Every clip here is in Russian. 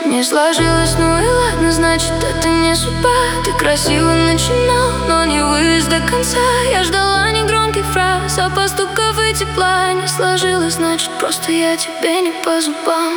Не сложилось, ну и ладно, значит это не судьба. Ты красиво начинал, но не вывез до конца. Я ждала негромких фраз, а поступков и тепла. Не сложилось, значит просто я тебе не по зубам.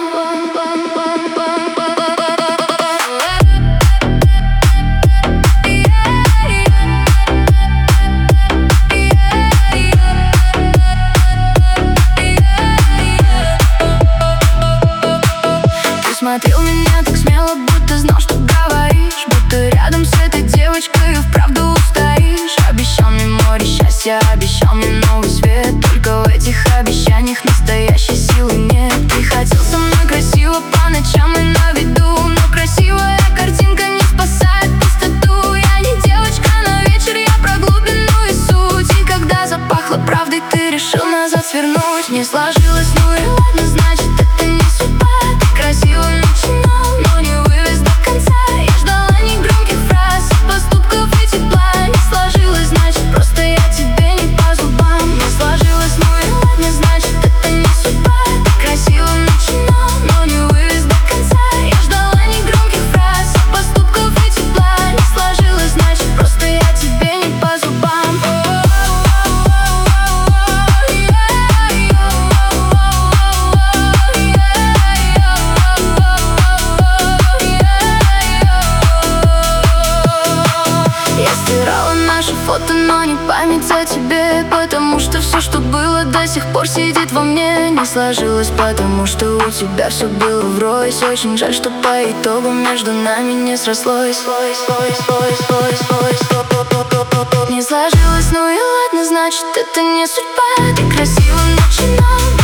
Смотрел меня так смело, будто знал, что говоришь. Будто рядом с этой девочкой вправду устоишь. Обещал мне море счастья, обещал мне новый свет. Только в этих обещаниях настоящей силы нет. Ты хотел со мной красиво по ночам и на виду, но красивая картинка не спасает пустоту. Я не девочка на вечер, я про глубину и суть. И когда запахло правдой, ты решил назад свернуть. Не сложилось, ну и ладно, значит это не судьба. Ты красиво начинал, но не вывез до конца. Я ждала негромких фраз, поступков и тепла. Не сложилось, значит просто я тебе не по зубам. Не сложилось, ну и ладно, значит это не судьба. Ты красиво начинал, но не вывез до конца. Я ждала негромких фраз, поступков и тепла. Не сложилось, значит просто я тебе не по зубам. Фото, но не память о тебе. Потому что все, что было, до сих пор сидит во мне. Не сложилось, потому что у тебя все было врозь. Очень жаль, что по итогу между нами не срослось. Не сложилось, ну и ладно, значит это не судьба. Ты красиво начинал.